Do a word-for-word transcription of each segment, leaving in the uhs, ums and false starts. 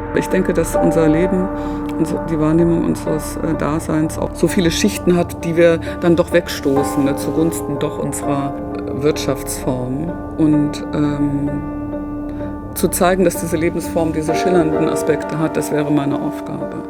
Ich denke, dass unser Leben und die Wahrnehmung unseres äh, Daseins auch so viele Schichten hat, die wir dann doch wegstoßen, ne, zugunsten doch unserer äh, Wirtschaftsform. Und ähm, zu zeigen, dass diese Lebensform diese schillernden Aspekte hat, das wäre meine Aufgabe.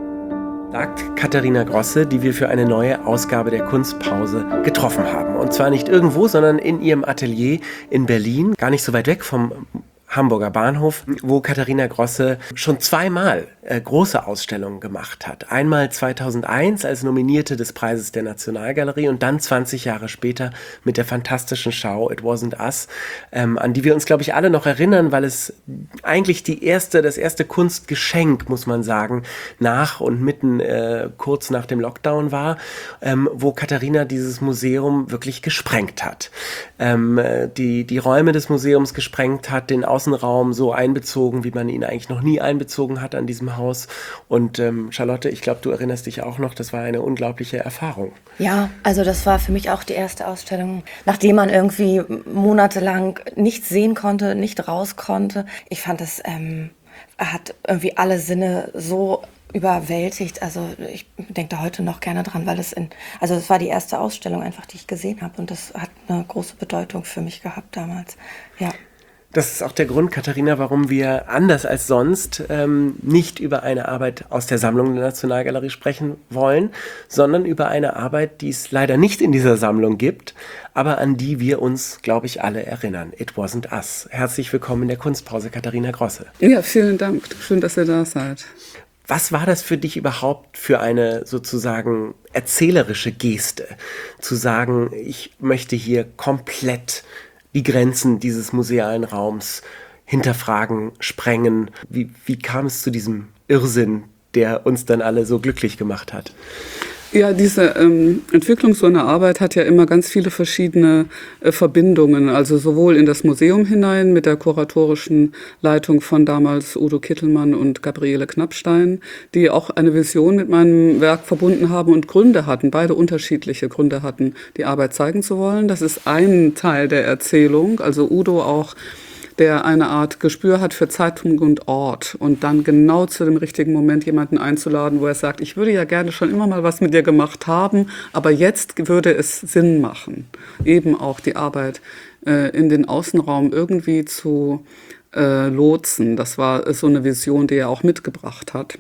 Sagt Katharina Grosse, die wir für eine neue Ausgabe der Kunstpause getroffen haben. Und zwar nicht irgendwo, sondern in ihrem Atelier in Berlin, gar nicht so weit weg vom Hamburger Bahnhof, wo Katharina Grosse schon zweimal äh, große Ausstellungen gemacht hat. Einmal zweitausendeins als Nominierte des Preises der Nationalgalerie und dann zwanzig Jahre später mit der fantastischen Schau It Wasn't Us, ähm, an die wir uns, glaube ich, alle noch erinnern, weil es eigentlich die erste, das erste Kunstgeschenk, muss man sagen, nach und mitten äh, kurz nach dem Lockdown war, ähm, wo Katharina dieses Museum wirklich gesprengt hat. Ähm, die, die Räume des Museums gesprengt hat, den Außenraum so einbezogen, wie man ihn eigentlich noch nie einbezogen hat an diesem Haus. Und ähm, Charlotte, ich glaube, du erinnerst dich auch noch, das war eine unglaubliche Erfahrung. Ja, also das war für mich auch die erste Ausstellung, nachdem man irgendwie monatelang nichts sehen konnte, nicht raus konnte. Ich fand, es ähm, hat irgendwie alle Sinne so überwältigt. Also ich denke da heute noch gerne dran, weil es in, also es war die erste Ausstellung einfach, die ich gesehen habe und das hat eine große Bedeutung für mich gehabt damals. Ja. Das ist auch der Grund, Katharina, warum wir anders als sonst ähm, nicht über eine Arbeit aus der Sammlung der Nationalgalerie sprechen wollen, sondern über eine Arbeit, die es leider nicht in dieser Sammlung gibt, aber an die wir uns, glaube ich, alle erinnern. It Wasn't Us. Herzlich willkommen in der Kunstpause, Katharina Grosse. Ja, vielen Dank. Schön, dass ihr da seid. Was war das für dich überhaupt für eine sozusagen erzählerische Geste, zu sagen, ich möchte hier komplett die Grenzen dieses musealen Raums hinterfragen, sprengen? Wie, wie kam es zu diesem Irrsinn, der uns dann alle so glücklich gemacht hat? Ja, diese ähm, Entwicklung so einer Arbeit hat ja immer ganz viele verschiedene äh, Verbindungen, also sowohl in das Museum hinein mit der kuratorischen Leitung von damals Udo Kittelmann und Gabriele Knappstein, die auch eine Vision mit meinem Werk verbunden haben und Gründe hatten, beide unterschiedliche Gründe hatten, die Arbeit zeigen zu wollen. Das ist ein Teil der Erzählung, also Udo auch, der eine Art Gespür hat für Zeitpunkt und Ort und dann genau zu dem richtigen Moment jemanden einzuladen, wo er sagt, ich würde ja gerne schon immer mal was mit dir gemacht haben, aber jetzt würde es Sinn machen, eben auch die Arbeit äh, in den Außenraum irgendwie zu äh, lotsen. Das war so eine Vision, die er auch mitgebracht hat.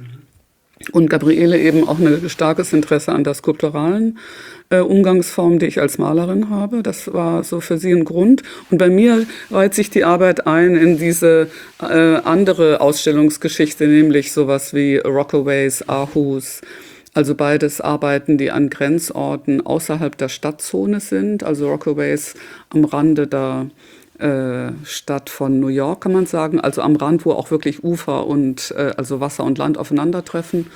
Und Gabriele eben auch ein starkes Interesse an der skulpturalen äh, Umgangsform, die ich als Malerin habe. Das war so für sie ein Grund. Und bei mir reiht sich die Arbeit ein in diese äh, andere Ausstellungsgeschichte, nämlich sowas wie Rockaways, Aarhus. Also beides Arbeiten, die an Grenzorten außerhalb der Stadtzone sind. Also Rockaways am Rande der Äh, Stadt von New York, kann man sagen, also am Rand, wo auch wirklich Ufer und äh, also Wasser und Land aufeinandertreffen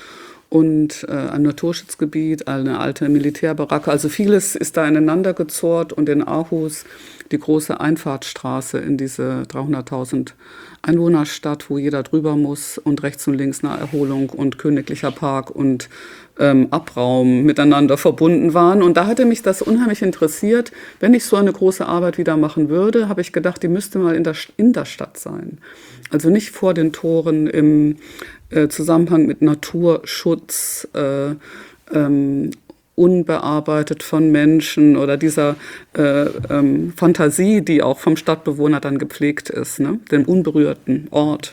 und äh, ein Naturschutzgebiet, eine alte Militärbaracke, also vieles ist da ineinander gezurrt und in Aarhus die große Einfahrtsstraße in diese dreihunderttausend Einwohnerstadt, wo jeder drüber muss und rechts und links Naherholung und Königlicher Park und ähm, Abraum miteinander verbunden waren. Und da hatte mich das unheimlich interessiert. Wenn ich so eine große Arbeit wieder machen würde, habe ich gedacht, die müsste mal in der, in der Stadt sein. Also nicht vor den Toren im äh, Zusammenhang mit Naturschutz, äh, ähm, unbearbeitet von Menschen oder dieser äh, ähm, Fantasie, die auch vom Stadtbewohner dann gepflegt ist, ne? Dem unberührten Ort.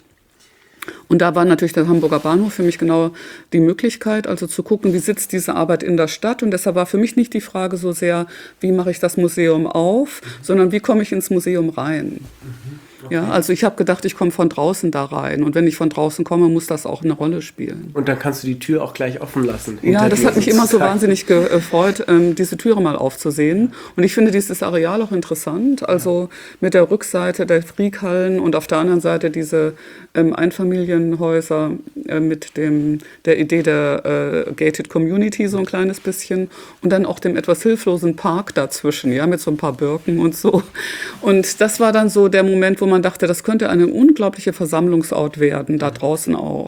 Und da war natürlich der Hamburger Bahnhof für mich genau die Möglichkeit, also zu gucken, wie sitzt diese Arbeit in der Stadt. Und deshalb war für mich nicht die Frage so sehr, wie mache ich das Museum auf, sondern wie komme ich ins Museum rein. Okay. Ja, also ich habe gedacht, ich komme von draußen da rein. Und wenn ich von draußen komme, muss das auch eine Rolle spielen. Und dann kannst du die Tür auch gleich offen lassen. Ja, das hat mich immer so wahnsinnig gefreut, diese Türe mal aufzusehen. Und ich finde dieses Areal auch interessant. Also mit der Rückseite der Friedhallen und auf der anderen Seite diese ähm, Einfamilienhäuser äh, mit dem, der Idee der äh, Gated Community so ein kleines bisschen. Und dann auch dem etwas hilflosen Park dazwischen, ja, mit so ein paar Birken und so. Und das war dann so der Moment, wo man dachte, das könnte eine unglaubliche Versammlungsort werden, da draußen auch.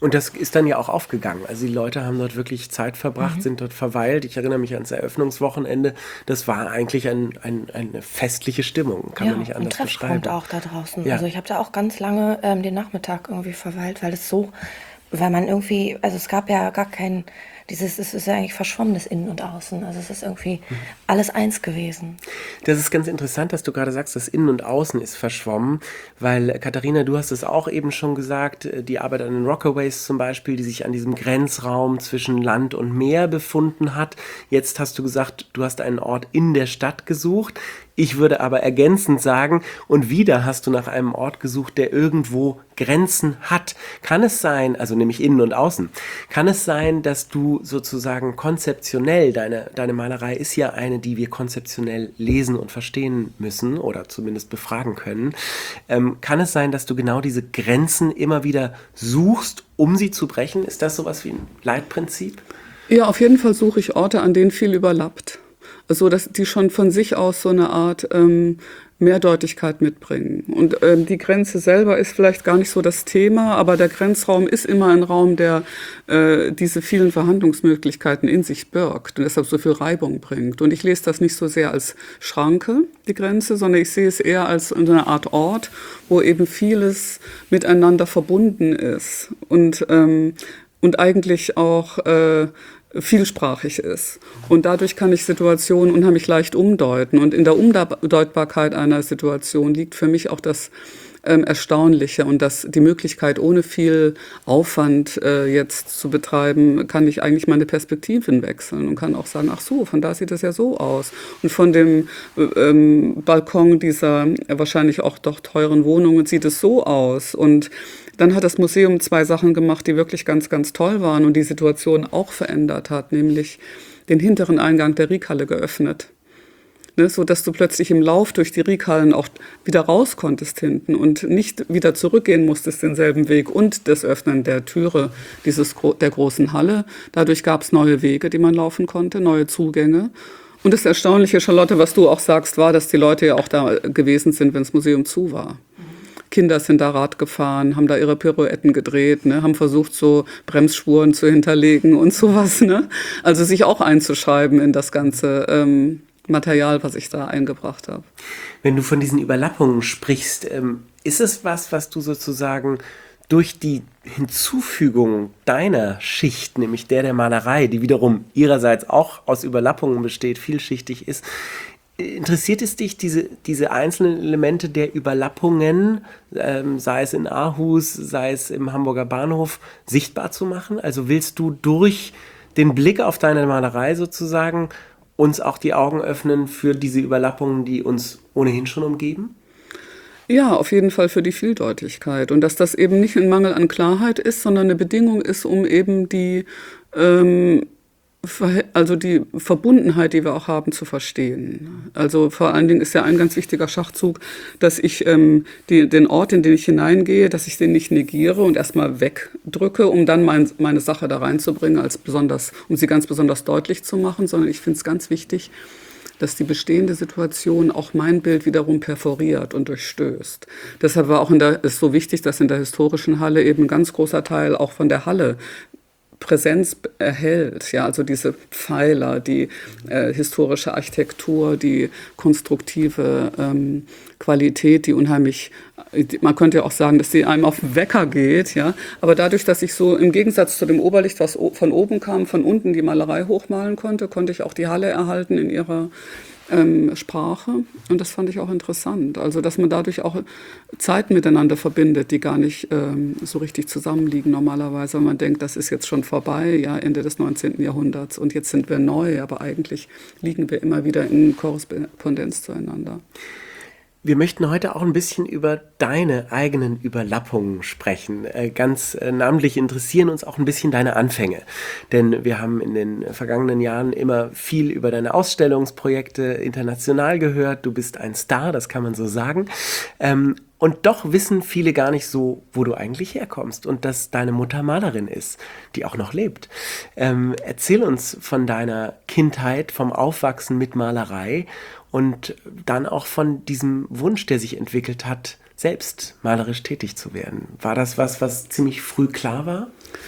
Und das ist dann ja auch aufgegangen. Also die Leute haben dort wirklich Zeit verbracht, mhm. sind dort verweilt. Ich erinnere mich ans Eröffnungswochenende. Das war eigentlich ein, ein, eine festliche Stimmung, kann ja, man nicht anders ein beschreiben. Treffpunkt auch da draußen. Ja. Also ich habe da auch ganz lange ähm, den Nachmittag irgendwie verweilt, weil es so, weil man irgendwie, also es gab ja gar kein, dieses, es ist ja eigentlich verschwommenes Innen und Außen. Also es ist irgendwie mhm. alles eins gewesen. Das ist ganz interessant, dass du gerade sagst, das Innen und Außen ist verschwommen, weil Katharina, du hast es auch eben schon gesagt, die Arbeit an den Rockaways zum Beispiel, die sich an diesem Grenzraum zwischen Land und Meer befunden hat. Jetzt hast du gesagt, du hast einen Ort in der Stadt gesucht. Ich würde aber ergänzend sagen, und wieder hast du nach einem Ort gesucht, der irgendwo Grenzen hat. Kann es sein, also nämlich innen und außen, kann es sein, dass du sozusagen konzeptionell, deine, deine Malerei ist ja eine, die wir konzeptionell lesen und verstehen müssen oder zumindest befragen können, ähm, kann es sein, dass du genau diese Grenzen immer wieder suchst, um sie zu brechen? Ist das sowas wie ein Leitprinzip? Ja, auf jeden Fall suche ich Orte, an denen viel überlappt. So, dass die schon von sich aus so eine Art ähm, Mehrdeutigkeit mitbringen. Und ähm, die Grenze selber ist vielleicht gar nicht so das Thema, aber der Grenzraum ist immer ein Raum, der äh, diese vielen Verhandlungsmöglichkeiten in sich birgt und deshalb so viel Reibung bringt. Und ich lese das nicht so sehr als Schranke, die Grenze, sondern ich sehe es eher als eine Art Ort, wo eben vieles miteinander verbunden ist und, ähm, und eigentlich auch äh, vielsprachig ist. Und dadurch kann ich Situationen unheimlich leicht umdeuten. Und in der Umdeutbarkeit einer Situation liegt für mich auch das ähm, Erstaunliche und das, die Möglichkeit, ohne viel Aufwand äh, jetzt zu betreiben, kann ich eigentlich meine Perspektiven wechseln und kann auch sagen, ach so, von da sieht es ja so aus. Und von dem ähm, Balkon dieser äh, wahrscheinlich auch doch teuren Wohnungen sieht es so aus. Und dann hat das Museum zwei Sachen gemacht, die wirklich ganz, ganz toll waren und die Situation auch verändert hat, nämlich den hinteren Eingang der Riekhalle geöffnet. Ne, so dass du plötzlich im Lauf durch die Riekhallen auch wieder raus konntest hinten und nicht wieder zurückgehen musstest denselben Weg und das Öffnen der Türe dieses, der großen Halle. Dadurch gab es neue Wege, die man laufen konnte, neue Zugänge. Und das Erstaunliche, Charlotte, was du auch sagst, war, dass die Leute ja auch da gewesen sind, wenn das Museum zu war. Kinder sind da Rad gefahren, haben da ihre Pirouetten gedreht, ne, haben versucht, so Bremsspuren zu hinterlegen und sowas. Ne? Also sich auch einzuschreiben in das ganze ähm, Material, was ich da eingebracht habe. Wenn du von diesen Überlappungen sprichst, ähm, ist es was, was du sozusagen durch die Hinzufügung deiner Schicht, nämlich der der Malerei, die wiederum ihrerseits auch aus Überlappungen besteht, vielschichtig ist, interessiert es dich, diese, diese einzelnen Elemente der Überlappungen, ähm, sei es in Aarhus, sei es im Hamburger Bahnhof, sichtbar zu machen? Also willst du durch den Blick auf deine Malerei sozusagen uns auch die Augen öffnen für diese Überlappungen, die uns ohnehin schon umgeben? Ja, auf jeden Fall für die Vieldeutigkeit. Und dass das eben nicht ein Mangel an Klarheit ist, sondern eine Bedingung ist, um eben die ähm, also die Verbundenheit, die wir auch haben, zu verstehen. Also vor allen Dingen ist ja ein ganz wichtiger Schachzug, dass ich ähm, die, den Ort, in den ich hineingehe, dass ich den nicht negiere und erstmal wegdrücke, um dann mein, meine Sache da reinzubringen, als besonders, um sie ganz besonders deutlich zu machen, sondern ich finde es ganz wichtig, dass die bestehende Situation auch mein Bild wiederum perforiert und durchstößt. Deshalb war auch in der, ist so wichtig, dass in der historischen Halle eben ein ganz großer Teil auch von der Halle Präsenz erhält, ja, also diese Pfeiler, die äh, historische Architektur, die konstruktive ähm, Qualität, die unheimlich, man könnte ja auch sagen, dass die einem auf den Wecker geht, ja, aber dadurch, dass ich so im Gegensatz zu dem Oberlicht, was von oben kam, von unten die Malerei hochmalen konnte, konnte ich auch die Halle erhalten in ihrer Ähm, Sprache und das fand ich auch interessant. Also, dass man dadurch auch Zeiten miteinander verbindet, die gar nicht ähm, so richtig zusammenliegen normalerweise. Man denkt, das ist jetzt schon vorbei, ja, Ende des neunzehnten Jahrhunderts und jetzt sind wir neu, aber eigentlich liegen wir immer wieder in Korrespondenz zueinander. Wir möchten heute auch ein bisschen über deine eigenen Überlappungen sprechen. Ganz namentlich interessieren uns auch ein bisschen deine Anfänge. Denn wir haben in den vergangenen Jahren immer viel über deine Ausstellungsprojekte international gehört. Du bist ein Star, das kann man so sagen. Und doch wissen viele gar nicht so, wo du eigentlich herkommst und dass deine Mutter Malerin ist, die auch noch lebt. Ähm, erzähl uns von deiner Kindheit, vom Aufwachsen mit Malerei und dann auch von diesem Wunsch, der sich entwickelt hat, selbst malerisch tätig zu werden. War das was, was ziemlich früh klar war?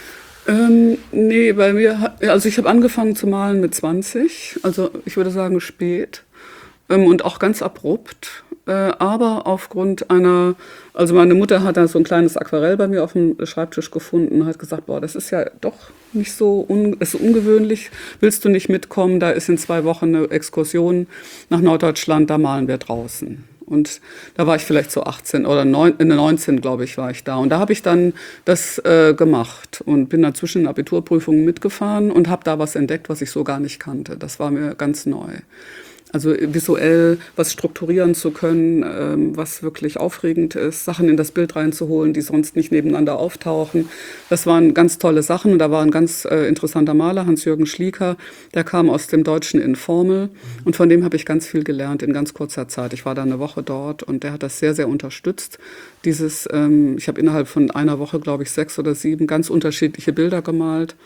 Ähm, nee, bei mir, hat- also ich habe angefangen zu malen mit zwanzig, also ich würde sagen spät ähm, und auch ganz abrupt, äh, aber aufgrund einer, also meine Mutter hat da so ein kleines Aquarell bei mir auf dem Schreibtisch gefunden und hat gesagt, boah, das ist ja doch nicht so un, ist ungewöhnlich, willst du nicht mitkommen, da ist in zwei Wochen eine Exkursion nach Norddeutschland, da malen wir draußen. Und da war ich vielleicht so achtzehn oder neun, in neunzehn, glaube ich, war ich da. Und da habe ich dann das äh, gemacht und bin dann zwischen den Abiturprüfungen mitgefahren und habe da was entdeckt, was ich so gar nicht kannte. Das war mir ganz neu. Also visuell was strukturieren zu können, ähm, was wirklich aufregend ist, Sachen in das Bild reinzuholen, die sonst nicht nebeneinander auftauchen. Das waren ganz tolle Sachen. Und da war ein ganz äh, interessanter Maler, Hans-Jürgen Schlieker, der kam aus dem deutschen Informel und von dem habe ich ganz viel gelernt in ganz kurzer Zeit. Ich war da eine Woche dort und der hat das sehr, sehr unterstützt. Dieses, ähm, ich habe innerhalb von einer Woche, glaube ich, sechs oder sieben ganz unterschiedliche Bilder gemalt.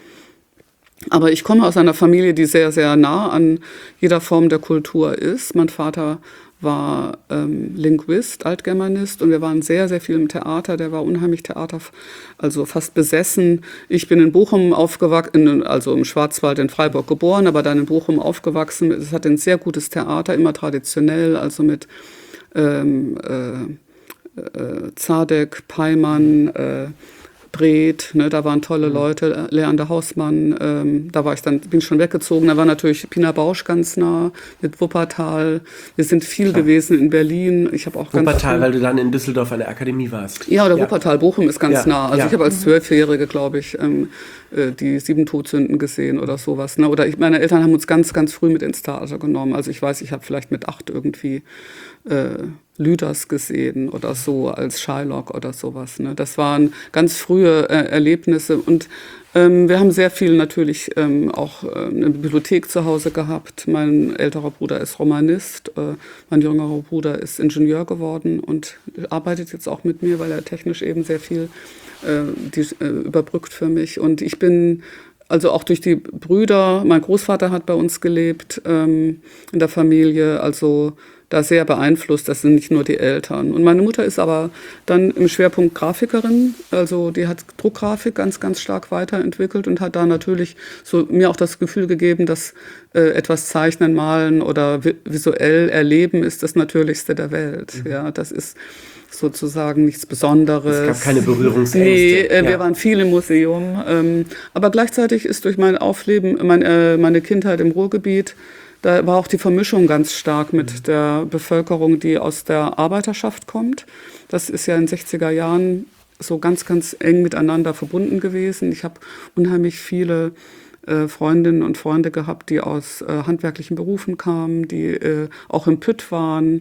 Aber ich komme aus einer Familie, die sehr, sehr nah an jeder Form der Kultur ist. Mein Vater war ähm, Linguist, Altgermanist und wir waren sehr, sehr viel im Theater. Der war unheimlich Theater, also fast besessen. Ich bin in Bochum aufgewachsen, also im Schwarzwald in Freiburg geboren, aber dann in Bochum aufgewachsen. Es hat ein sehr gutes Theater, immer traditionell, also mit ähm, äh, äh, Zadek, Peimann, äh, Breth, ne, da waren tolle Leute, Leander Hausmann, ähm, da war ich dann, bin ich schon weggezogen, da war natürlich Pina Bausch ganz nah, mit Wuppertal, wir sind viel Klar. gewesen in Berlin, ich habe auch ganz Wuppertal, viel, weil du dann in Düsseldorf an der Akademie warst. ja, oder Ja. Wuppertal, Bochum ist ganz Ja, nah, also ja. ich habe als Zwölfjährige, glaube ich, ähm, äh, die sieben Todsünden gesehen oder sowas, ne, oder ich, meine Eltern haben uns ganz, ganz früh mit ins Theater genommen, also ich weiß, ich habe vielleicht mit acht irgendwie äh, Lüders gesehen oder so als Shylock oder sowas. Ne? Das waren ganz frühe äh, Erlebnisse und ähm, wir haben sehr viel natürlich ähm, auch äh, eine Bibliothek zu Hause gehabt. Mein älterer Bruder ist Romanist, äh, mein jüngerer Bruder ist Ingenieur geworden und arbeitet jetzt auch mit mir, weil er technisch eben sehr viel äh, die, äh, überbrückt für mich. Und ich bin also auch durch die Brüder, mein Großvater hat bei uns gelebt ähm, in der Familie, also da sehr beeinflusst, das sind nicht nur die Eltern. Und meine Mutter ist aber dann im Schwerpunkt Grafikerin, also die hat Druckgrafik ganz, ganz stark weiterentwickelt und hat da natürlich so mir auch das Gefühl gegeben, dass äh, etwas zeichnen, malen oder vi- visuell erleben ist das Natürlichste der Welt. Mhm. Ja, das ist sozusagen nichts Besonderes. Es gab keine Berührungsängste. Nee, äh, wir Ja. waren viel im Museum. Ähm, aber gleichzeitig ist durch mein Aufleben, mein, äh, meine Kindheit im Ruhrgebiet, da war auch die Vermischung ganz stark mit der Bevölkerung, die aus der Arbeiterschaft kommt. Das ist ja in den sechziger Jahren so ganz, ganz eng miteinander verbunden gewesen. Ich habe unheimlich viele äh, Freundinnen und Freunde gehabt, die aus äh, handwerklichen Berufen kamen, die äh, auch im Pütt waren.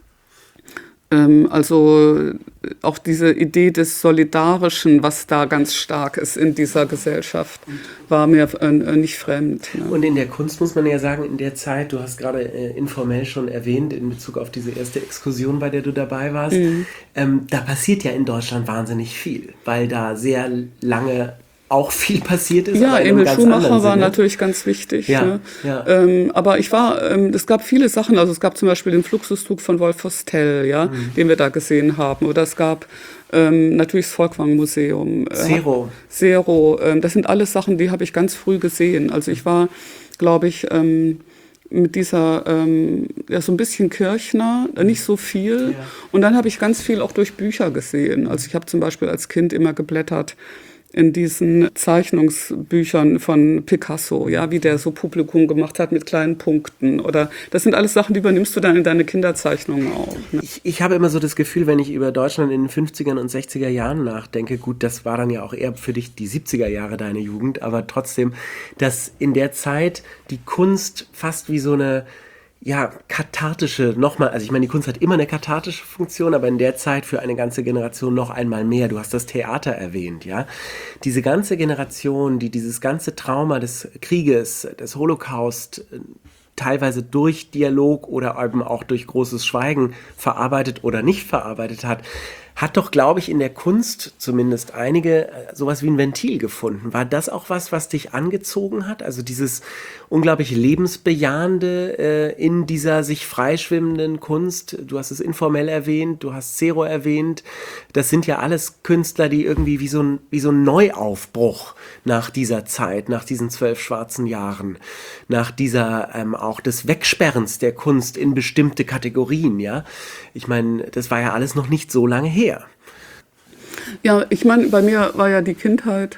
Ähm, also auch diese Idee des Solidarischen, was da ganz stark ist in dieser Gesellschaft, war mir äh, nicht fremd. Ne? Und in der Kunst muss man ja sagen, in der Zeit, du hast gerade äh, informell schon erwähnt, in Bezug auf diese erste Exkursion, bei der du dabei warst, Mhm. ähm, da passiert ja in Deutschland wahnsinnig viel, weil da sehr lange auch viel passiert ist. Ja, aber in einem Emil ganz Schumacher anderen war Sinne. natürlich ganz wichtig. Ja, Ne? ja. Ähm, aber ich war, ähm, es gab viele Sachen, also es gab zum Beispiel den Fluxuszug von Wolf Vostell, ja, Mhm. den wir da gesehen haben. Oder es gab ähm, natürlich das Volkwang-Museum. Äh, Zero. Zero. Ähm, das sind alles Sachen, die habe ich ganz früh gesehen. Also ich war, glaube ich, ähm, mit dieser, ähm, ja, so ein bisschen Kirchner, nicht so viel. Ja. Und dann habe ich ganz viel auch durch Bücher gesehen. Also ich habe zum Beispiel als Kind immer geblättert in diesen Zeichnungsbüchern von Picasso, ja, wie der so Publikum gemacht hat mit kleinen Punkten. Oder das sind alles Sachen, die übernimmst du dann in deine Kinderzeichnungen auch. Ne? Ich, ich habe immer so das Gefühl, wenn ich über Deutschland in den fünfzigern und sechziger Jahren nachdenke, gut, das war dann ja auch eher für dich die siebziger Jahre deine Jugend, aber trotzdem, dass in der Zeit die Kunst fast wie so eine, ja, kathartische, nochmal, also ich meine, die Kunst hat immer eine kathartische Funktion, aber in der Zeit für eine ganze Generation noch einmal mehr. Du hast das Theater erwähnt, ja. Diese ganze Generation, die dieses ganze Trauma des Krieges, des Holocaust, teilweise durch Dialog oder eben auch durch großes Schweigen verarbeitet oder nicht verarbeitet hat, hat doch, glaube ich, in der Kunst zumindest einige äh, sowas wie ein Ventil gefunden. War das auch was, was dich angezogen hat? Also dieses unglaublich lebensbejahende äh, in dieser sich freischwimmenden Kunst. Du hast es informell erwähnt, du hast Zero erwähnt. Das sind ja alles Künstler, die irgendwie wie so ein, wie so ein Neuaufbruch nach dieser Zeit, nach diesen zwölf schwarzen Jahren, nach dieser ähm, auch des Wegsperrens der Kunst in bestimmte Kategorien, ja. Ich meine, das war ja alles noch nicht so lange her. Ja, ich meine, bei mir war ja die Kindheit,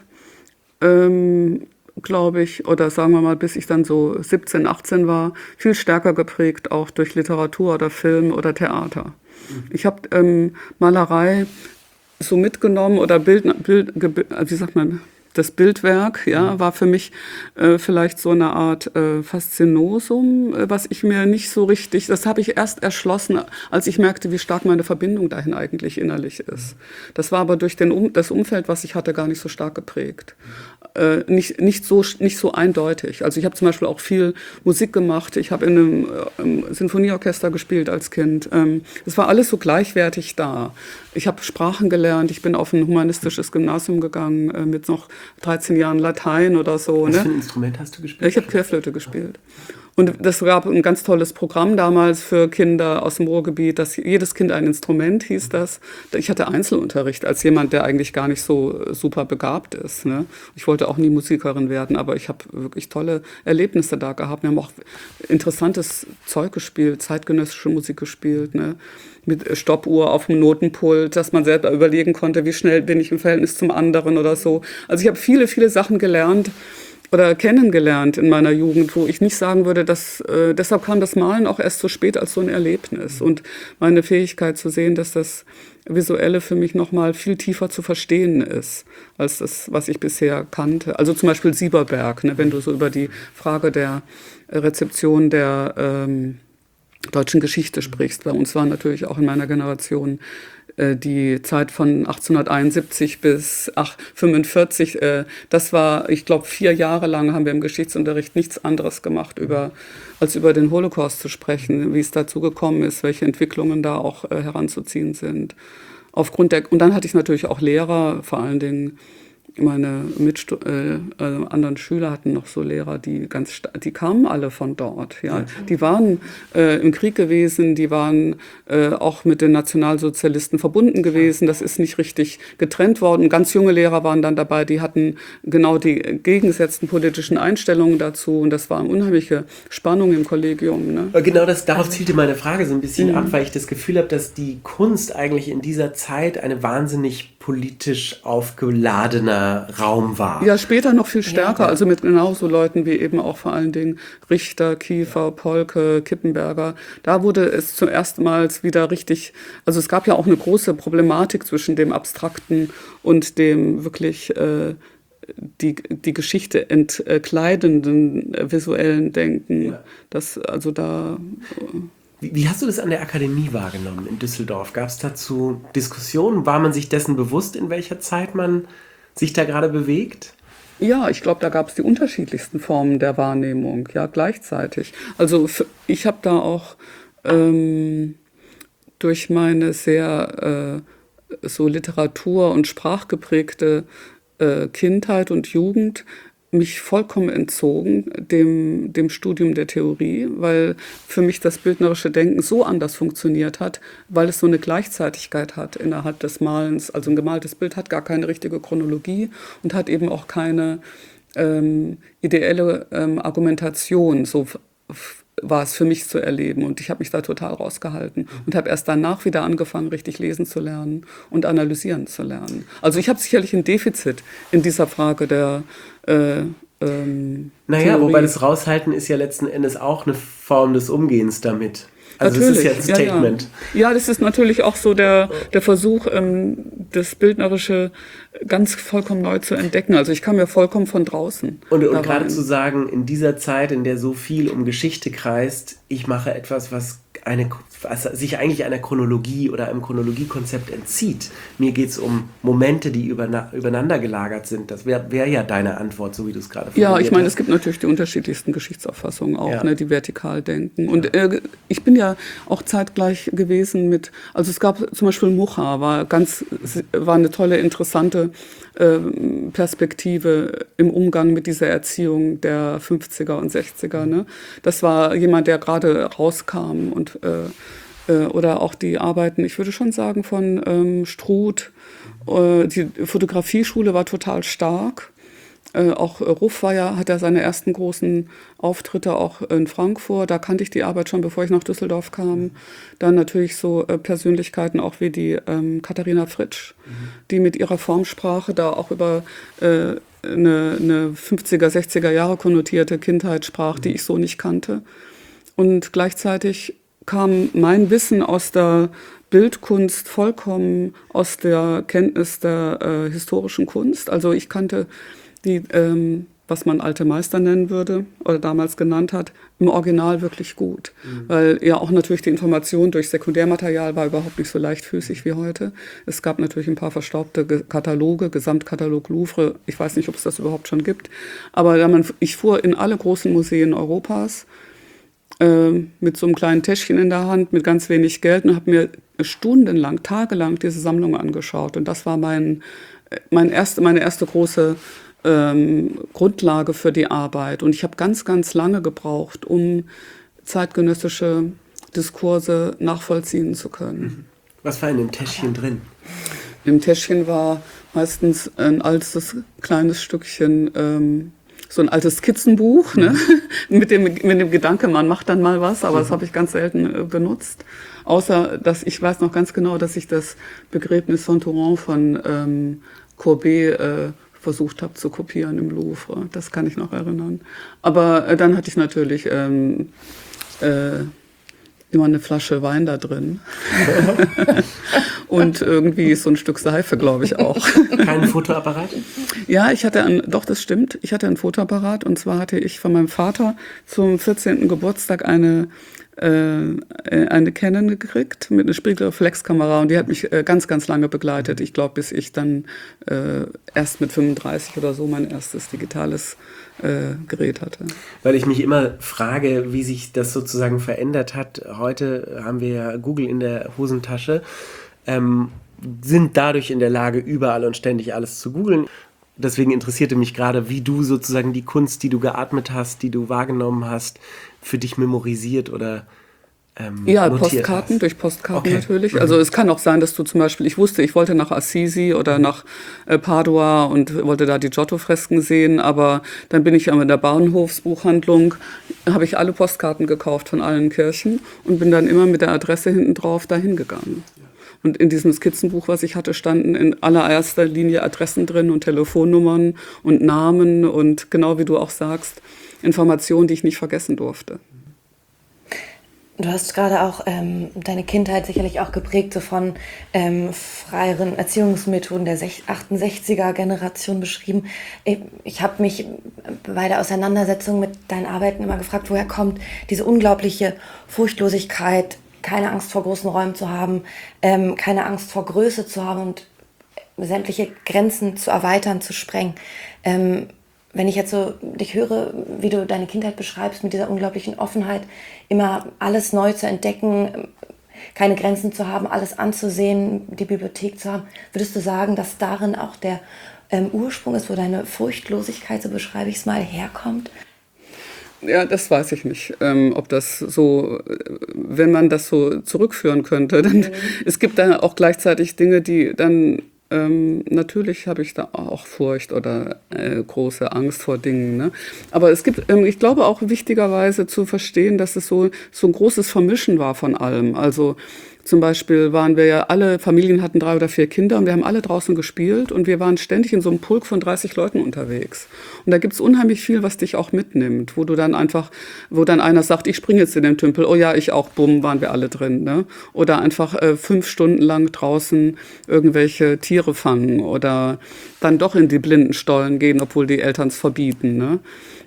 ähm, glaube ich, oder sagen wir mal, bis ich dann so siebzehn, achtzehn war, viel stärker geprägt auch durch Literatur oder Film oder Theater. Ich habe ähm, Malerei so mitgenommen oder Bild, Bild, wie sagt man, das Bildwerk, ja, war für mich äh, vielleicht so eine Art äh, Faszinosum, äh, was ich mir nicht so richtig, das habe ich erst erschlossen, als ich merkte, wie stark meine Verbindung dahin eigentlich innerlich ist. Das war aber durch den um, das Umfeld, was ich hatte, gar nicht so stark geprägt. Äh, nicht, nicht, so, nicht so eindeutig. Also ich habe zum Beispiel auch viel Musik gemacht. Ich habe in einem äh, Sinfonieorchester gespielt als Kind. Ähm, es war alles so gleichwertig da. Ich habe Sprachen gelernt. Ich bin auf ein humanistisches Gymnasium gegangen äh, mit noch dreizehn Jahren Latein oder so. Was ne? für ein Instrument hast du gespielt? Ich habe Querflöte gespielt. Und das gab ein ganz tolles Programm damals für Kinder aus dem Ruhrgebiet, dass jedes Kind ein Instrument, hieß das. Ich hatte Einzelunterricht als jemand, der eigentlich gar nicht so super begabt ist. Ne? Ich wollte auch nie Musikerin werden, aber ich habe wirklich tolle Erlebnisse da gehabt. Wir haben auch interessantes Zeug gespielt, zeitgenössische Musik gespielt, ne? Mit Stoppuhr auf dem Notenpult, dass man selber überlegen konnte, wie schnell bin ich im Verhältnis zum anderen oder so. Also ich habe viele, viele Sachen gelernt, oder kennengelernt in meiner Jugend, wo ich nicht sagen würde, dass äh, deshalb kam das Malen auch erst so spät als so ein Erlebnis und meine Fähigkeit zu sehen, dass das Visuelle für mich noch mal viel tiefer zu verstehen ist als das, was ich bisher kannte. Also zum Beispiel Sieberberg, ne, wenn du so über die Frage der Rezeption der ähm, deutschen Geschichte sprichst. Bei uns war natürlich auch in meiner Generation die Zeit von achtzehnhunderteinundsiebzig bis fünfundvierzig, äh, das war, ich glaube, vier Jahre lang haben wir im Geschichtsunterricht nichts anderes gemacht, über, als über den Holocaust zu sprechen, wie es dazu gekommen ist, welche Entwicklungen da auch äh, heranzuziehen sind. Aufgrund der, und dann hatte ich natürlich auch Lehrer, vor allen Dingen meine Mitstu äh, äh, anderen Schüler hatten noch so Lehrer, die ganz, die kamen alle von dort. Ja, ja. Die waren äh, im Krieg gewesen, die waren äh, auch mit den Nationalsozialisten verbunden gewesen. Das ist nicht richtig getrennt worden. Ganz junge Lehrer waren dann dabei, die hatten genau die gegengesetzten politischen Einstellungen dazu. Und das war eine unheimliche Spannung im Kollegium. Ne? Genau, das, darauf zielte meine Frage so ein bisschen mhm. ab, weil ich das Gefühl habe, dass die Kunst eigentlich in dieser Zeit eine wahnsinnig politisch aufgeladener Raum war. Ja, später noch viel stärker, ja. also mit genauso Leuten wie eben auch vor allen Dingen Richter, Kiefer, Polke, Kippenberger. Da wurde es zum ersten Mal wieder richtig, also es gab ja auch eine große Problematik zwischen dem Abstrakten und dem wirklich äh, die, die Geschichte entkleidenden äh, visuellen Denken. Ja. Das, also da... Äh, Wie, wie hast du das an der Akademie wahrgenommen in Düsseldorf? Gab es dazu Diskussionen? War man sich dessen bewusst, in welcher Zeit man sich da gerade bewegt? Ja, ich glaube, da gab es die unterschiedlichsten Formen der Wahrnehmung, ja, gleichzeitig. Also ich habe da auch ähm, durch meine sehr äh, so Literatur- und sprachgeprägte äh, Kindheit und Jugend mich vollkommen entzogen dem, dem Studium der Theorie, weil für mich das bildnerische Denken so anders funktioniert hat, weil es so eine Gleichzeitigkeit hat innerhalb des Malens. Also ein gemaltes Bild hat gar keine richtige Chronologie und hat eben auch keine ähm, ideelle ähm, Argumentation. So f- war es für mich zu erleben und ich habe mich da total rausgehalten und habe erst danach wieder angefangen, richtig lesen zu lernen und analysieren zu lernen. Also ich habe sicherlich ein Defizit in dieser Frage der Äh, ähm, naja, Theorie. wobei das Raushalten ist ja letzten Endes auch eine Form des Umgehens damit. Also natürlich, das ist ja ein Statement. Ja, ja. ja, das ist natürlich auch so der, der Versuch, ähm, das Bildnerische ganz vollkommen neu zu entdecken. Also ich kam ja vollkommen von draußen. Und, und gerade zu sagen, in dieser Zeit, in der so viel um Geschichte kreist, ich mache etwas, was eine, also sich eigentlich einer Chronologie oder einem Chronologiekonzept entzieht. Mir geht es um Momente, die überna- übereinander gelagert sind. Das wäre wär ja deine Antwort, so wie du es gerade formuliert Ja, ich meine, hast. es gibt natürlich die unterschiedlichsten Geschichtsauffassungen auch, Ja. ne, die vertikal denken. Und äh, ich bin ja auch zeitgleich gewesen mit, also es gab zum Beispiel Mucha, war ganz, war eine tolle, interessante äh, Perspektive im Umgang mit dieser Erziehung der fünfziger und sechziger. Ne? Das war jemand, der gerade rauskam und äh, äh, oder auch die Arbeiten, ich würde schon sagen, von ähm, Struth. Äh, die Fotografieschule war total stark. Äh, auch Ruff war ja, hat ja seine ersten großen Auftritte auch in Frankfurt. Da kannte ich die Arbeit schon, bevor ich nach Düsseldorf kam. Dann natürlich so äh, Persönlichkeiten auch wie die ähm, Katharina Fritsch, mhm. die mit ihrer Formsprache da auch über äh, eine, eine fünfziger, sechziger Jahre konnotierte Kindheit sprach, mhm. die ich so nicht kannte. Und gleichzeitig kam mein Wissen aus der Bildkunst vollkommen aus der Kenntnis der äh, historischen Kunst. Also ich kannte die, ähm, was man alte Meister nennen würde oder damals genannt hat, im Original wirklich gut. Mhm. Weil ja auch natürlich die Information durch Sekundärmaterial war überhaupt nicht so leichtfüßig wie heute. Es gab natürlich ein paar verstaubte Kataloge, Gesamtkatalog Louvre, ich weiß nicht, ob es das überhaupt schon gibt. Aber da man, ich fuhr in alle großen Museen Europas äh, mit so einem kleinen Täschchen in der Hand, mit ganz wenig Geld und habe mir stundenlang, tagelang diese Sammlung angeschaut. Und das war mein, mein erste, meine erste große Ähm, Grundlage für die Arbeit. Und ich habe ganz, ganz lange gebraucht, um zeitgenössische Diskurse nachvollziehen zu können. Was war in dem Täschchen drin? Im Täschchen war meistens ein altes, kleines Stückchen, ähm, so ein altes Skizzenbuch, mhm. ne? mit, dem, mit dem Gedanke, man macht dann mal was, aber mhm. das habe ich ganz selten äh, benutzt. Außer, dass ich weiß noch ganz genau, dass ich das Begräbnis von Touron von ähm, Courbet äh, versucht habe zu kopieren im Louvre. Das kann ich noch erinnern. Aber äh, dann hatte ich natürlich ähm, äh, immer eine Flasche Wein da drin. Und irgendwie so ein Stück Seife, glaube ich auch. Kein Fotoapparat? Ja, ich hatte ein, doch, das stimmt. Ich hatte ein Fotoapparat und zwar hatte ich von meinem Vater zum vierzehnten Geburtstag eine eine Canon gekriegt mit einer Spiegelreflexkamera und die hat mich äh, ganz, ganz lange begleitet. Ich glaube, bis ich dann äh, erst mit fünfunddreißig oder so mein erstes digitales äh, Gerät hatte. Weil ich mich immer frage, wie sich das sozusagen verändert hat. Heute haben wir ja Google in der Hosentasche, ähm, sind dadurch in der Lage, überall und ständig alles zu googeln. Deswegen interessierte mich gerade, wie du sozusagen die Kunst, die du geatmet hast, die du wahrgenommen hast, für dich memorisiert oder ähm, ja, notiert Postkarten, hast. durch Postkarten Okay. natürlich. Mhm. Also es kann auch sein, dass du zum Beispiel, ich wusste, ich wollte nach Assisi oder nach äh, Padua und wollte da die Giotto-Fresken sehen, aber dann bin ich ja in der Bahnhofsbuchhandlung, habe ich alle Postkarten gekauft von allen Kirchen und bin dann immer mit der Adresse hinten drauf dahin gegangen. Und in diesem Skizzenbuch, was ich hatte, standen in allererster Linie Adressen drin und Telefonnummern und Namen und genau wie du auch sagst, Informationen, die ich nicht vergessen durfte. Du hast gerade auch ähm, deine Kindheit sicherlich auch geprägt so von ähm, freieren Erziehungsmethoden der achtundsechziger-Generation beschrieben. Ich, ich habe mich bei der Auseinandersetzung mit deinen Arbeiten immer gefragt, woher kommt diese unglaubliche Furchtlosigkeit, keine Angst vor großen Räumen zu haben, ähm, keine Angst vor Größe zu haben und sämtliche Grenzen zu erweitern, zu sprengen. Ähm, wenn ich jetzt so dich höre, wie du deine Kindheit beschreibst, mit dieser unglaublichen Offenheit, immer alles neu zu entdecken, keine Grenzen zu haben, alles anzusehen, die Bibliothek zu haben, würdest du sagen, dass darin auch der ähm, Ursprung ist, wo deine Furchtlosigkeit, so beschreibe ich es mal, herkommt? Ja, das weiß ich nicht, ähm, ob das so, wenn man das so zurückführen könnte. Dann, mhm. Es gibt da auch gleichzeitig Dinge, die dann, ähm, natürlich habe ich da auch Furcht oder äh, große Angst vor Dingen. Ne? Aber es gibt, ähm, ich glaube auch wichtigerweise zu verstehen, dass es so, so ein großes Vermischen war von allem. Also zum Beispiel waren wir ja alle, Familien hatten drei oder vier Kinder und wir haben alle draußen gespielt und wir waren ständig in so einem Pulk von dreißig Leuten unterwegs. Und da gibt's unheimlich viel, was dich auch mitnimmt, wo du dann einfach, wo dann einer sagt, ich springe jetzt in den Tümpel, oh ja, ich auch, bumm, waren wir alle drin. Ne? Oder einfach äh, fünf Stunden lang draußen irgendwelche Tiere fangen oder dann doch in die Blindenstollen gehen, obwohl die Eltern es verbieten. Ne?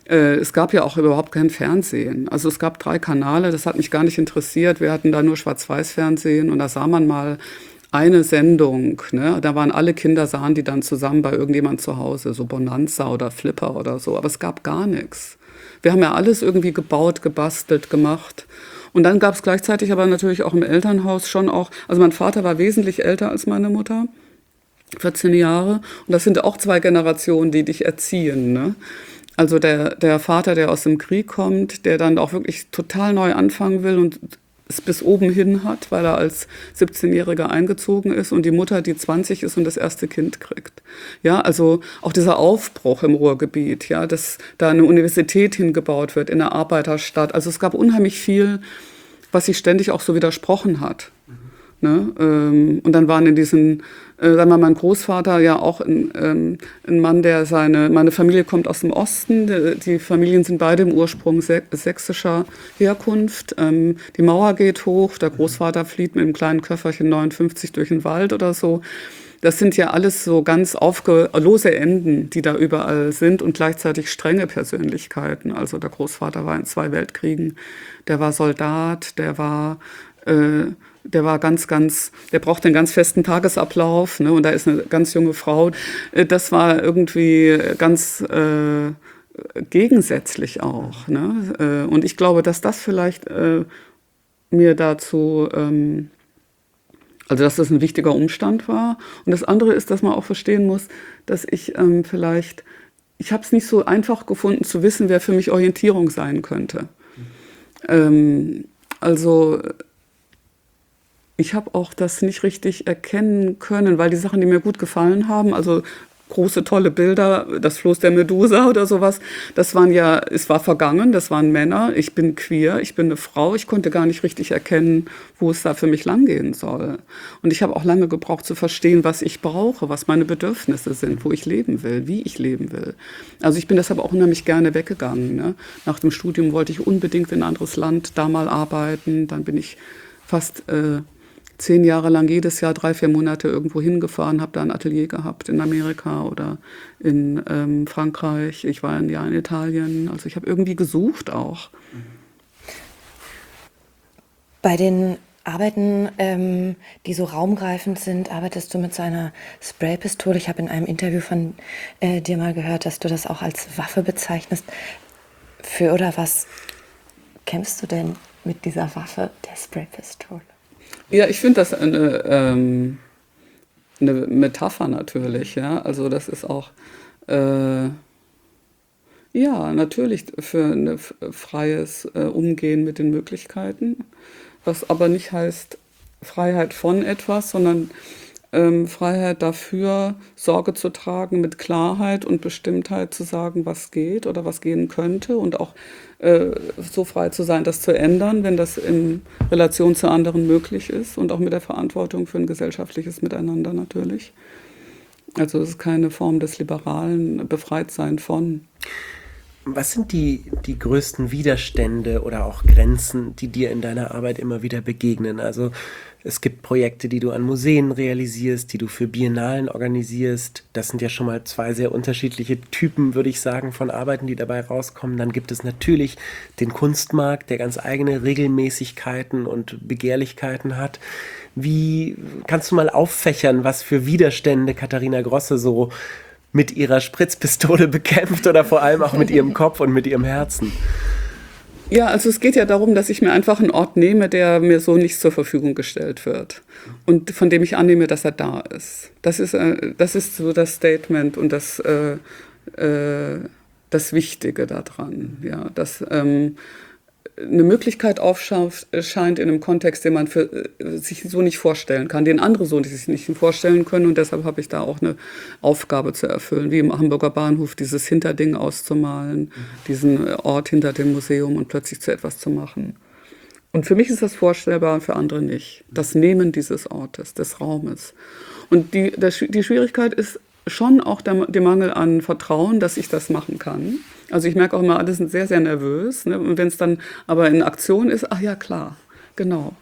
äh, es gab ja auch überhaupt kein Fernsehen. Also es gab drei Kanäle, das hat mich gar nicht interessiert. Wir hatten da nur Schwarz-Weiß-Fernsehen und da sah man mal eine Sendung, ne? Da waren alle Kinder, sahen die dann zusammen bei irgendjemand zu Hause, so Bonanza oder Flipper oder so, aber es gab gar nichts. Wir haben ja alles irgendwie gebaut, gebastelt, gemacht. Und dann gab es gleichzeitig aber natürlich auch im Elternhaus schon auch, also mein Vater war wesentlich älter als meine Mutter, vierzehn Jahre. Und das sind auch zwei Generationen, die dich erziehen, ne? Also der, der Vater, der aus dem Krieg kommt, der dann auch wirklich total neu anfangen will und es bis oben hin hat, weil er als siebzehnjähriger eingezogen ist, und die Mutter, die zwanzig ist und das erste Kind kriegt. Ja, also auch dieser Aufbruch im Ruhrgebiet, ja, dass da eine Universität hingebaut wird in einer Arbeiterstadt. Also es gab unheimlich viel, was sich ständig auch so widersprochen hat. Ne? Ähm, und dann waren in diesen, äh, sagen wir mal, mein Großvater ja auch ein, ähm, ein Mann, der seine, meine Familie kommt aus dem Osten, die, die Familien sind beide im Ursprung sä sächsischer Herkunft. Ähm, die Mauer geht hoch, der Großvater flieht mit einem kleinen Köfferchen neunundfünfzig durch den Wald oder so. Das sind ja alles so ganz aufge lose Enden, die da überall sind und gleichzeitig strenge Persönlichkeiten. Also der Großvater war in zwei Weltkriegen, der war Soldat, der war äh, Der war ganz, ganz, der brauchte einen ganz festen Tagesablauf, ne? Und da ist eine ganz junge Frau. Das war irgendwie ganz äh, gegensätzlich auch, ne? Und ich glaube, dass das vielleicht äh, mir dazu, ähm, also dass das ein wichtiger Umstand war. Und das andere ist, dass man auch verstehen muss, dass ich ähm, vielleicht, ich habe es nicht so einfach gefunden zu wissen, wer für mich Orientierung sein könnte. Ähm, also ich habe auch das nicht richtig erkennen können, weil die Sachen, die mir gut gefallen haben, also große, tolle Bilder, das Floß der Medusa oder sowas, das waren ja, es war vergangen, das waren Männer, ich bin queer, ich bin eine Frau, ich konnte gar nicht richtig erkennen, wo es da für mich langgehen soll. Und ich habe auch lange gebraucht zu verstehen, was ich brauche, was meine Bedürfnisse sind, wo ich leben will, wie ich leben will. Also ich bin deshalb auch unheimlich gerne weggegangen, ne? Nach dem Studium wollte ich unbedingt in ein anderes Land da mal arbeiten, dann bin ich fast äh, zehn Jahre lang jedes Jahr drei, vier Monate irgendwo hingefahren, habe da ein Atelier gehabt in Amerika oder in ähm, Frankreich. Ich war ein Jahr in Italien. Also ich habe irgendwie gesucht auch. Bei den Arbeiten, ähm, die so raumgreifend sind, arbeitest du mit so einer Spraypistole. Ich habe in einem Interview von äh, dir mal gehört, dass du das auch als Waffe bezeichnest. Für oder was kämpfst du denn mit dieser Waffe, der Spraypistole? Ja, ich finde das eine, ähm, eine Metapher natürlich, ja. Also das ist auch, äh, ja, natürlich für ein freies äh, Umgehen mit den Möglichkeiten, was aber nicht heißt Freiheit von etwas, sondern ähm, Freiheit dafür, Sorge zu tragen, mit Klarheit und Bestimmtheit zu sagen, was geht oder was gehen könnte, und auch äh, so frei zu sein, das zu ändern, wenn das in Relation zu anderen möglich ist, und auch mit der Verantwortung für ein gesellschaftliches Miteinander natürlich. Also es ist keine Form des liberalen Befreitsein von. Was sind die, die größten Widerstände oder auch Grenzen, die dir in deiner Arbeit immer wieder begegnen? Also es gibt Projekte, die du an Museen realisierst, die du für Biennalen organisierst. Das sind ja schon mal zwei sehr unterschiedliche Typen, würde ich sagen, von Arbeiten, die dabei rauskommen. Dann gibt es natürlich den Kunstmarkt, der ganz eigene Regelmäßigkeiten und Begehrlichkeiten hat. Wie kannst du mal auffächern, was für Widerstände Katharina Grosse so mit ihrer Spritzpistole bekämpft oder vor allem auch mit ihrem Kopf und mit ihrem Herzen? Ja, also es geht ja darum, dass ich mir einfach einen Ort nehme, der mir so nicht zur Verfügung gestellt wird und von dem ich annehme, dass er da ist. Das ist, äh, das ist so das Statement und das, äh, äh, das Wichtige daran. Ja, dass ähm, eine Möglichkeit aufscheint in einem Kontext, den man für sich so nicht vorstellen kann, den andere so sich nicht vorstellen können, und deshalb habe ich da auch eine Aufgabe zu erfüllen, wie im Hamburger Bahnhof, dieses Hinterding auszumalen, mhm. diesen Ort hinter dem Museum und plötzlich zu etwas zu machen. Und für mich ist das vorstellbar, für andere nicht. Das Nehmen dieses Ortes, des Raumes. Und die, das, die Schwierigkeit ist schon auch der, der Mangel an Vertrauen, dass ich das machen kann. Also ich merke auch immer, alle sind sehr, sehr nervös. Ne? Und wenn es dann aber in Aktion ist, ach ja, klar, genau.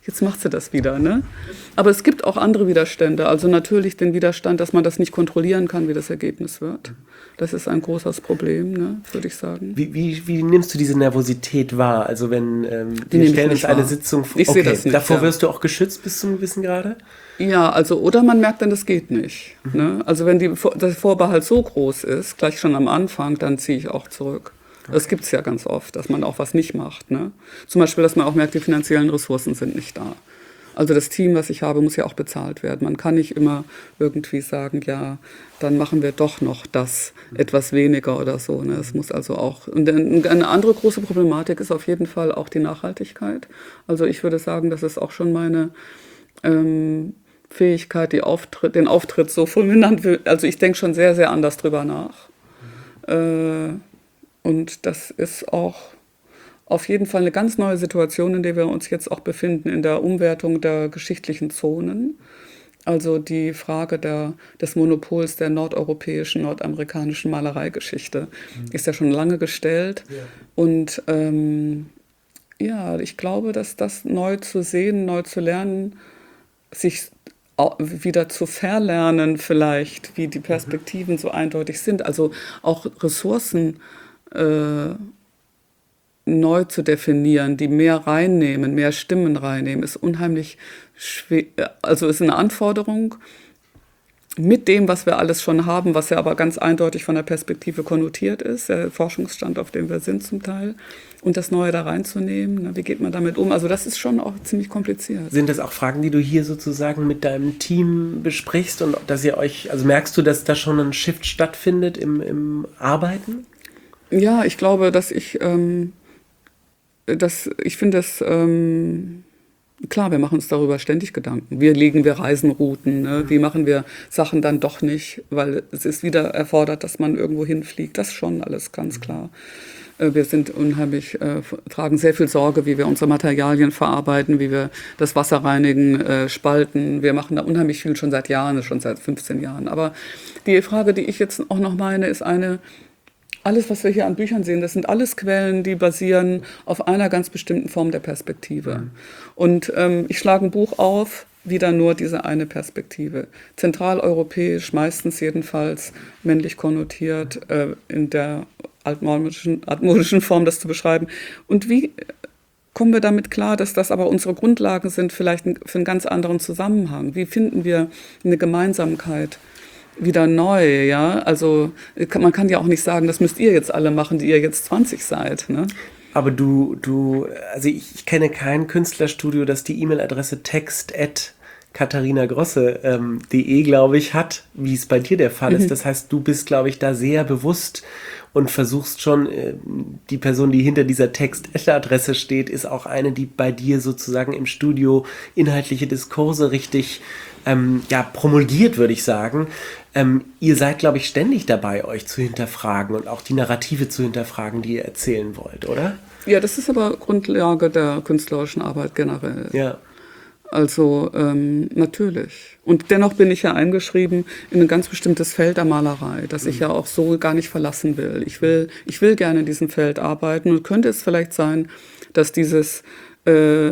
jetzt macht sie das wieder, ne? Aber es gibt auch andere Widerstände. Also natürlich den Widerstand, dass man das nicht kontrollieren kann, wie das Ergebnis wird. Das ist ein großes Problem, ne, würde ich sagen. Wie, wie, wie nimmst du diese Nervosität wahr? Also wenn ähm, wir stellen uns eine Sitzung vor. Ich okay, sehe das nicht, davor ja. wirst du auch geschützt bis zum gewissen Grade? Ja, also oder man merkt dann, das geht nicht. Mhm. Ne? Also wenn die, der Vorbehalt so groß ist, gleich schon am Anfang, dann ziehe ich auch zurück. Okay. Das gibt es ja ganz oft, dass man auch was nicht macht. Ne? Zum Beispiel, dass man auch merkt, die finanziellen Ressourcen sind nicht da. Also das Team, was ich habe, muss ja auch bezahlt werden. Man kann nicht immer irgendwie sagen, ja, dann machen wir doch noch das etwas weniger oder so. Ne? Es muss also auch. Und eine andere große Problematik ist auf jeden Fall auch die Nachhaltigkeit. Also ich würde sagen, das ist auch schon meine ähm, Fähigkeit, die Auftritt, den Auftritt so fulminant. Also ich denke schon sehr, sehr anders drüber nach. Äh, und das ist auch auf jeden Fall eine ganz neue Situation, in der wir uns jetzt auch befinden, in der Umwertung der geschichtlichen Zonen. Also die Frage der, des Monopols der nordeuropäischen, nordamerikanischen Malereigeschichte mhm. ist ja schon lange gestellt. Ja. Und ähm, ja, ich glaube, dass das neu zu sehen, neu zu lernen, sich wieder zu verlernen vielleicht, wie die Perspektiven mhm. so eindeutig sind. Also auch Ressourcen äh, neu zu definieren, die mehr reinnehmen, mehr Stimmen reinnehmen, ist unheimlich schwer, also ist eine Anforderung mit dem, was wir alles schon haben, was ja aber ganz eindeutig von der Perspektive konnotiert ist, der Forschungsstand, auf dem wir sind zum Teil, und das Neue da reinzunehmen, wie geht man damit um? Also das ist schon auch ziemlich kompliziert. Sind das auch Fragen, die du hier sozusagen mit deinem Team besprichst und dass ihr euch, also merkst du, dass da schon ein Shift stattfindet im, im Arbeiten? Ja, ich glaube, dass ich ähm, Das, ich finde das, ähm, klar, wir machen uns darüber ständig Gedanken. Wie legen wir Reisenrouten? Ne? Wie machen wir Sachen dann doch nicht? Weil es ist wieder erfordert, dass man irgendwo hinfliegt. Das ist schon alles ganz klar. Äh, wir sind unheimlich, äh, tragen sehr viel Sorge, wie wir unsere Materialien verarbeiten, wie wir das Wasser reinigen, äh, spalten. Wir machen da unheimlich viel schon seit Jahren, schon seit fünfzehn Jahren. Aber die Frage, die ich jetzt auch noch meine, ist eine: Alles, was wir hier an Büchern sehen, das sind alles Quellen, die basieren auf einer ganz bestimmten Form der Perspektive. Mhm. Und ähm, ich schlage ein Buch auf, wieder nur diese eine Perspektive. Zentraleuropäisch, meistens jedenfalls männlich konnotiert, äh, in der altmodischen, altmodischen Form das zu beschreiben. Und wie kommen wir damit klar, dass das aber unsere Grundlagen sind, vielleicht für einen ganz anderen Zusammenhang? Wie finden wir eine Gemeinsamkeit wieder neu, ja, also man kann ja auch nicht sagen, das müsst ihr jetzt alle machen, die ihr jetzt zwanzig seid, ne? Aber du, du, also ich, ich kenne kein Künstlerstudio, das die E-Mail-Adresse text at katharinagrosse punkt de, glaube ich, hat, wie es bei dir der Fall ist. Mhm. Das heißt, du bist, glaube ich, da sehr bewusst und versuchst schon, die Person, die hinter dieser Text-Adresse steht, ist auch eine, die bei dir sozusagen im Studio inhaltliche Diskurse richtig ähm, ja, promulgiert, würde ich sagen. Ähm, ihr seid, glaube ich, ständig dabei, euch zu hinterfragen und auch die Narrative zu hinterfragen, die ihr erzählen wollt, oder? Ja, das ist aber Grundlage der künstlerischen Arbeit generell. Ja. Also ähm, natürlich. Und dennoch bin ich ja eingeschrieben in ein ganz bestimmtes Feld der Malerei, das mhm. ich ja auch so gar nicht verlassen will. Ich will, ich will gerne in diesem Feld arbeiten, und könnte es vielleicht sein, dass dieses äh,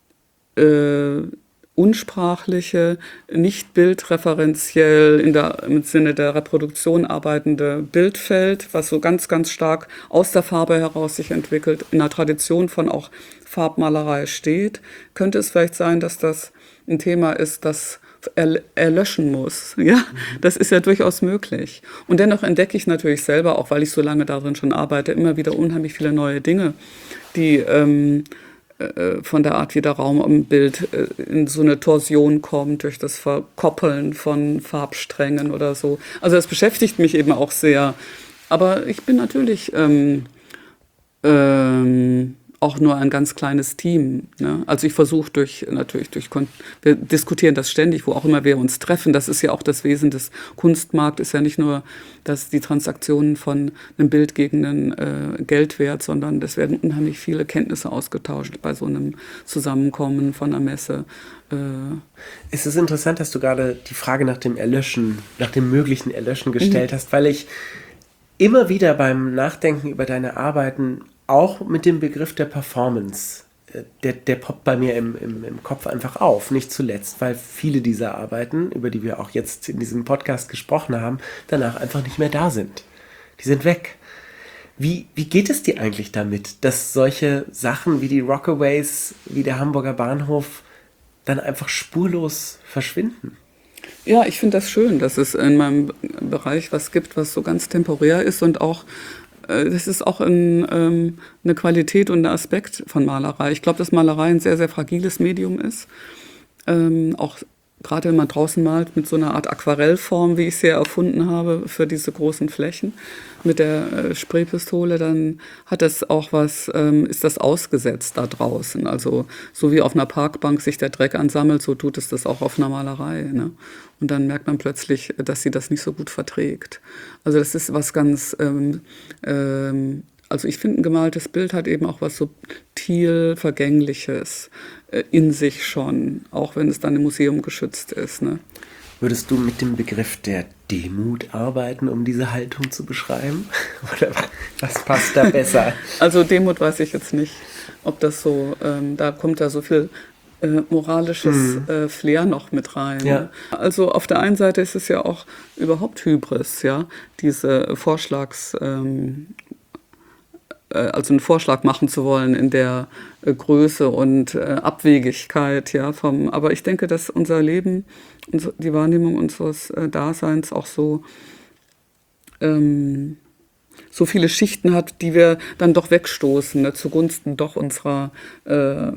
äh, unsprachliche, nicht bildreferenziell in der, im Sinne der Reproduktion arbeitende Bildfeld, was so ganz, ganz stark aus der Farbe heraus sich entwickelt, in einer Tradition von auch Farbmalerei steht, könnte es vielleicht sein, dass das ein Thema ist, das er, erlöschen muss. Ja, das ist ja durchaus möglich. Und dennoch entdecke ich natürlich selber, auch weil ich so lange darin schon arbeite, immer wieder unheimlich viele neue Dinge, die ähm, von der Art, wie der Raum im Bild in so eine Torsion kommt, durch das Verkoppeln von Farbsträngen oder so. Also das beschäftigt mich eben auch sehr. Aber ich bin natürlich ähm, ähm, auch nur ein ganz kleines Team. Ne? Also ich versuche durch, natürlich durch, wir diskutieren das ständig, wo auch immer wir uns treffen. Das ist ja auch das Wesen des Kunstmarkts, ist ja nicht nur dass die Transaktionen von einem Bild gegen einen äh, Geldwert, sondern es werden unheimlich viele Kenntnisse ausgetauscht bei so einem Zusammenkommen von einer Messe. Äh es ist interessant, dass du gerade die Frage nach dem Erlöschen, nach dem möglichen Erlöschen gestellt mhm. hast, weil ich immer wieder beim Nachdenken über deine Arbeiten auch mit dem Begriff der Performance der, der poppt bei mir im, im, im Kopf einfach auf. Nicht zuletzt, weil viele dieser Arbeiten, über die wir auch jetzt in diesem Podcast gesprochen haben, danach einfach nicht mehr da sind. Die sind weg. Wie, wie geht es dir eigentlich damit, dass solche Sachen wie die Rockaways, wie der Hamburger Bahnhof dann einfach spurlos verschwinden? Ja, ich finde das schön, dass es in meinem Bereich was gibt, was so ganz temporär ist und auch, äh, das ist auch ein, ähm, eine Qualität und ein Aspekt von Malerei. Ich glaube, dass Malerei ein sehr, sehr fragiles Medium ist. Ähm, auch gerade wenn man draußen malt mit so einer Art Aquarellform, wie ich sie erfunden habe für diese großen Flächen mit der äh, Spraypistole, dann hat das auch was, ähm, ist das ausgesetzt da draußen. Also so wie auf einer Parkbank sich der Dreck ansammelt, so tut es das auch auf einer Malerei. Ne? Und dann merkt man plötzlich, dass sie das nicht so gut verträgt. Also das ist was ganz... Ähm, ähm, Also ich finde, ein gemaltes Bild hat eben auch was subtil Vergängliches äh, in sich schon, auch wenn es dann im Museum geschützt ist. Ne? Würdest du mit dem Begriff der Demut arbeiten, um diese Haltung zu beschreiben? Oder was passt da besser? Also Demut weiß ich jetzt nicht, ob das so, ähm, da kommt da so viel äh, moralisches mhm. äh, Flair noch mit rein. Ja. Ne? Also auf der einen Seite ist es ja auch überhaupt Hybris, ja, diese Vorschlags... Ähm, also einen Vorschlag machen zu wollen in der äh, Größe und äh, Abwegigkeit, ja, vom, aber ich denke, dass unser Leben, uns, die Wahrnehmung unseres äh, Daseins auch so, ähm, so viele Schichten hat, die wir dann doch wegstoßen, ne, zugunsten doch unserer äh,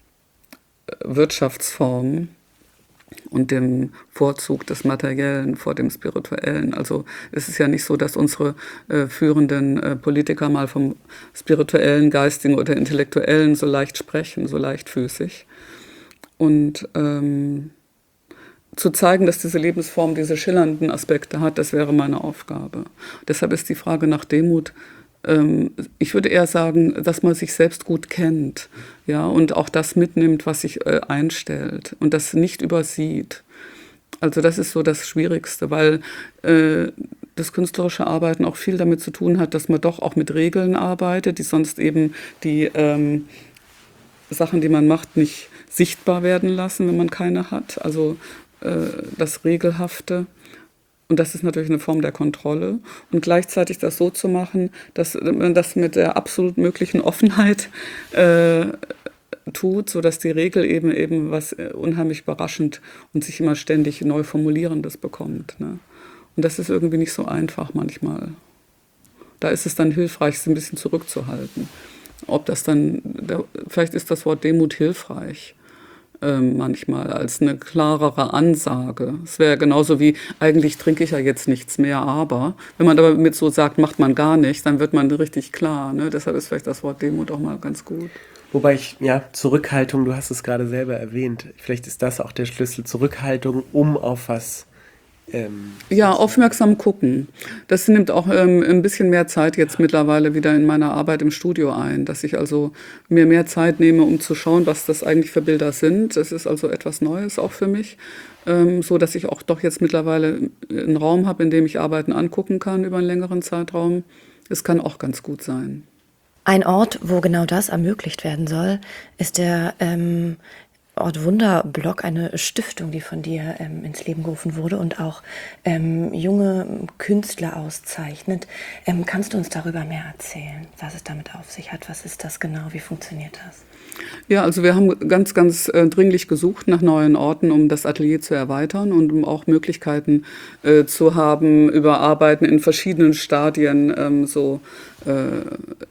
Wirtschaftsform und dem Vorzug des Materiellen vor dem Spirituellen. Also es ist ja nicht so, dass unsere äh, führenden äh, Politiker mal vom Spirituellen, Geistigen oder Intellektuellen so leicht sprechen, so leichtfüßig. Und ähm, zu zeigen, dass diese Lebensform diese schillernden Aspekte hat, das wäre meine Aufgabe. Deshalb ist die Frage nach Demut, ähm, ich würde eher sagen, dass man sich selbst gut kennt, ja, und auch das mitnimmt, was sich äh, einstellt und das nicht übersieht. Also das ist so das Schwierigste, weil äh, das künstlerische Arbeiten auch viel damit zu tun hat, dass man doch auch mit Regeln arbeitet, die sonst eben die ähm, Sachen, die man macht, nicht sichtbar werden lassen, wenn man keine hat. Also äh, das Regelhafte. Und das ist natürlich eine Form der Kontrolle. Und gleichzeitig das so zu machen, dass man das mit der absolut möglichen Offenheit äh, tut, sodass die Regel eben eben was unheimlich überraschend und sich immer ständig neu Formulierendes bekommt. Ne? Und das ist irgendwie nicht so einfach manchmal. Da ist es dann hilfreich, es ein bisschen zurückzuhalten. Ob das dann, vielleicht ist das Wort Demut hilfreich. Ähm, manchmal als eine klarere Ansage. Es wäre genauso wie, eigentlich trinke ich ja jetzt nichts mehr, aber wenn man aber mit so sagt, macht man gar nichts, dann wird man richtig klar. Ne? Deshalb ist vielleicht das Wort Demut auch mal ganz gut. Wobei ich, ja, Zurückhaltung, du hast es gerade selber erwähnt, vielleicht ist das auch der Schlüssel, Zurückhaltung, um auf was... Ähm, ja, aufmerksam gucken. Das nimmt auch ähm, ein bisschen mehr Zeit jetzt mittlerweile wieder in meiner Arbeit im Studio ein, dass ich also mir mehr Zeit nehme, um zu schauen, was das eigentlich für Bilder sind. Das ist also etwas Neues auch für mich, ähm, so dass ich auch doch jetzt mittlerweile einen Raum habe, in dem ich Arbeiten angucken kann über einen längeren Zeitraum. Es kann auch ganz gut sein. Ein Ort, wo genau das ermöglicht werden soll, ist der ähm, Ort Wunderblock, eine Stiftung, die von dir ähm, ins Leben gerufen wurde und auch ähm, junge Künstler auszeichnet. Ähm, kannst du uns darüber mehr erzählen, was es damit auf sich hat? Was ist das genau? Wie funktioniert das? Ja, also wir haben ganz, ganz äh, dringlich gesucht nach neuen Orten, um das Atelier zu erweitern und um auch Möglichkeiten äh, zu haben, über Arbeiten in verschiedenen Stadien ähm, so äh,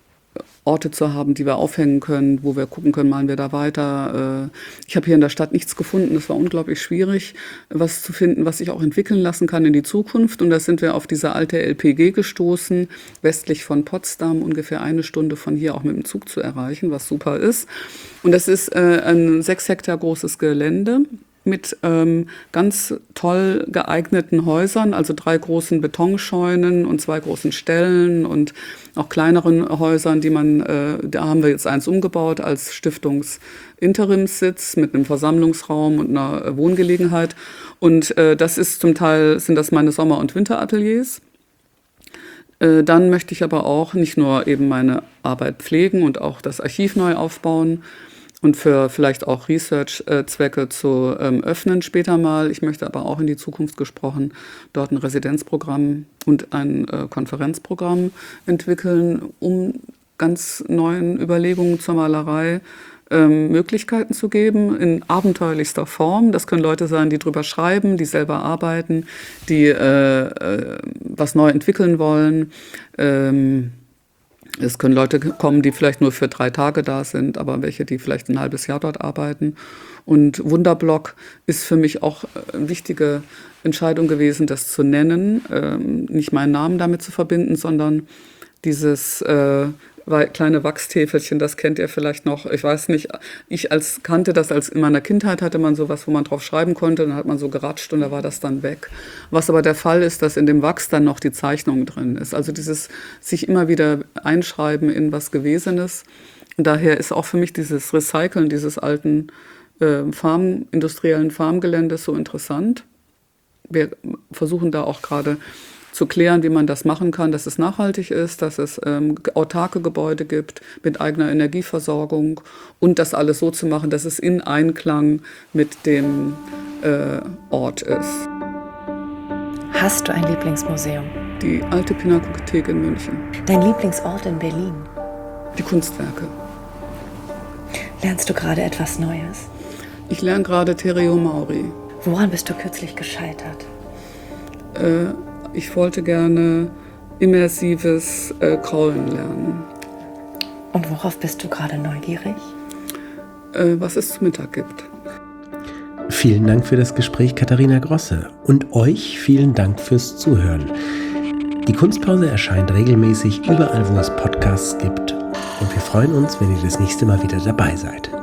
Orte zu haben, die wir aufhängen können, wo wir gucken können, malen wir da weiter. Ich habe hier in der Stadt nichts gefunden. Es war unglaublich schwierig, was zu finden, was sich auch entwickeln lassen kann in die Zukunft. Und da sind wir auf diese alte L P G gestoßen, westlich von Potsdam, ungefähr eine Stunde von hier auch mit dem Zug zu erreichen, was super ist. Und das ist ein sechs Hektar großes Gelände mit ähm, ganz toll geeigneten Häusern, also drei großen Betonscheunen und zwei großen Ställen und auch kleineren Häusern, die man, äh, da haben wir jetzt eins umgebaut als Stiftungsinterimssitz mit einem Versammlungsraum und einer Wohngelegenheit. Und äh, das ist zum Teil, sind das meine Sommer- und Winterateliers. Äh, dann möchte ich aber auch nicht nur eben meine Arbeit pflegen und auch das Archiv neu aufbauen, und für vielleicht auch Research-Zwecke zu ähm, öffnen später mal. Ich möchte aber auch in die Zukunft gesprochen dort ein Residenzprogramm und ein äh, Konferenzprogramm entwickeln, um ganz neuen Überlegungen zur Malerei ähm, Möglichkeiten zu geben, in abenteuerlichster Form. Das können Leute sein, die drüber schreiben, die selber arbeiten, die äh, äh, was neu entwickeln wollen. Ähm, Es können Leute kommen, die vielleicht nur für drei Tage da sind, aber welche, die vielleicht ein halbes Jahr dort arbeiten. Und Wunderblock ist für mich auch eine wichtige Entscheidung gewesen, das zu nennen, ähm, nicht meinen Namen damit zu verbinden, sondern dieses äh, kleine Wachstäfelchen, das kennt ihr vielleicht noch. Ich weiß nicht, ich als kannte das als in meiner Kindheit, hatte man sowas, wo man drauf schreiben konnte, dann hat man so geratscht und da war das dann weg. Was aber der Fall ist, dass in dem Wachs dann noch die Zeichnung drin ist. Also dieses sich immer wieder einschreiben in was Gewesenes. Und daher ist auch für mich dieses Recyceln dieses alten äh, Farm, industriellen Farmgeländes so interessant. Wir versuchen da auch gerade zu klären, wie man das machen kann, dass es nachhaltig ist, dass es ähm, autarke Gebäude gibt mit eigener Energieversorgung und das alles so zu machen, dass es in Einklang mit dem äh, Ort ist. Hast du ein Lieblingsmuseum? Die Alte Pinakothek in München. Dein Lieblingsort in Berlin? Die Kunstwerke. Lernst du gerade etwas Neues? Ich lerne gerade Tereo Mauri. Woran bist du kürzlich gescheitert? Äh, Ich wollte gerne immersives äh, Kraulen lernen. Und worauf bist du gerade neugierig? Äh, was es zu Mittag gibt. Vielen Dank für das Gespräch, Katharina Grosse. Und euch vielen Dank fürs Zuhören. Die Kunstpause erscheint regelmäßig überall, wo es Podcasts gibt. Und wir freuen uns, wenn ihr das nächste Mal wieder dabei seid.